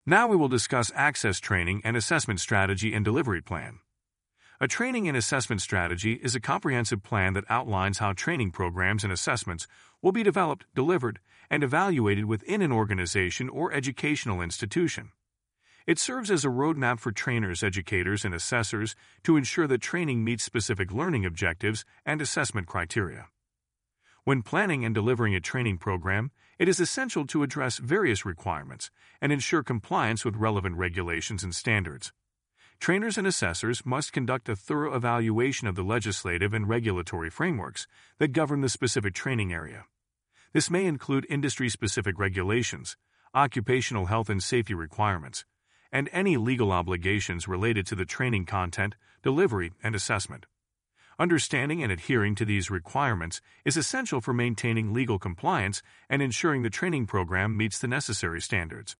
Now we will discuss access training and assessment strategy and delivery plan. A training and assessment strategy is a comprehensive plan that outlines how training programs and assessments will be developed, delivered, and evaluated within an organization or educational institution. It serves as a roadmap for trainers, educators, and assessors to ensure that training meets specific learning objectives and assessment criteria. When planning and delivering a training program, it is essential to address various requirements and ensure compliance with relevant regulations and standards. Trainers and assessors must conduct a thorough evaluation of the legislative and regulatory frameworks that govern the specific training area. This may include industry-specific regulations, occupational health and safety requirements, and any legal obligations related to the training content, delivery, and assessment. Understanding and adhering to these requirements is essential for maintaining legal compliance and ensuring the training program meets the necessary standards.